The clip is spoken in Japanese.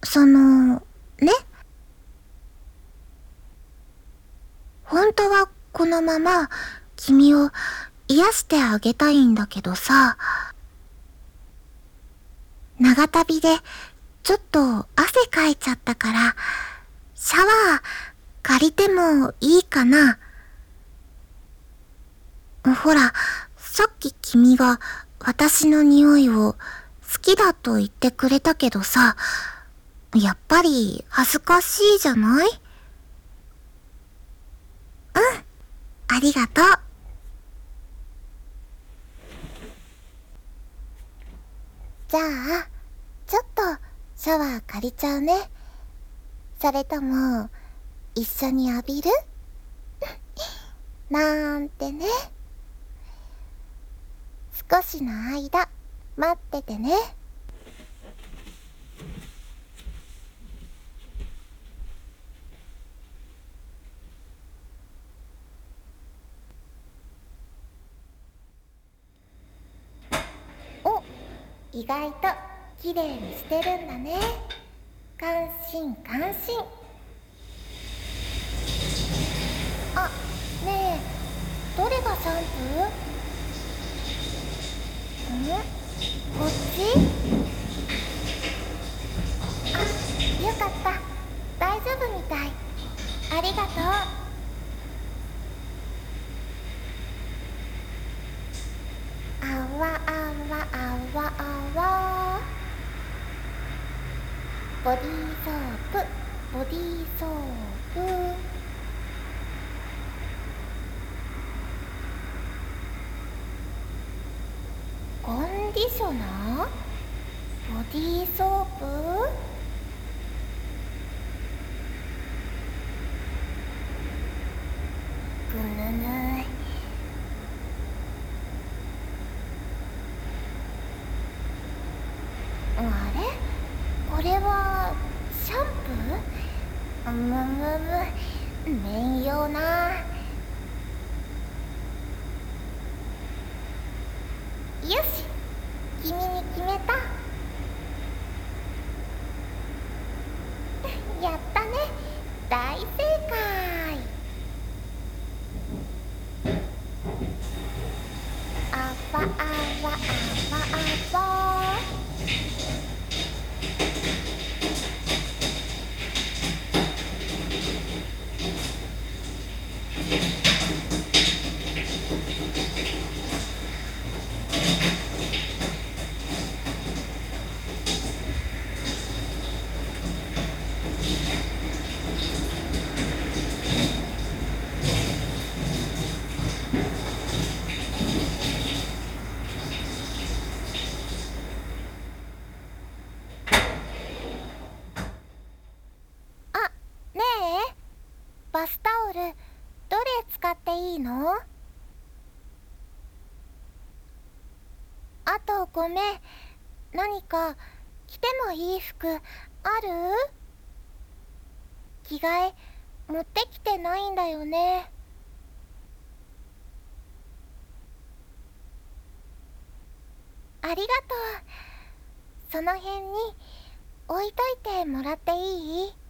ね、本当はこのまま君を癒してあげたいんだけどさ、長旅でちょっと汗かいちゃったから、シャワー借りてもいいかな？ほら、さっき君が私の匂いを好きだと言ってくれたけどさ、やっぱり恥ずかしいじゃない？ありがとう。じゃあ、ちょっとシャワー借りちゃうね。それとも、一緒に浴びる？なんてね。少しの間、待っててね。お、意外と綺麗にしてるんだね。感心感心。あ、ねえ、どれがシャンプー？こっち？あ、よかった。大丈夫みたい。ありがとう。あわあわあわあわ。ボディーソープ、ボディーソープ。コンディショナー？ボディーソープ？ぐぬぬ。あれ？これはシャンプー？面用な。よし、君に決めた。やったね、大正解。あわあわあわあわ。あ、ねえ、バスタオルどれ使っていいの？あとごめん、何か着てもいい服ある？着替え持ってきてないんだよね。ありがとう。その辺に置いといてもらっていい？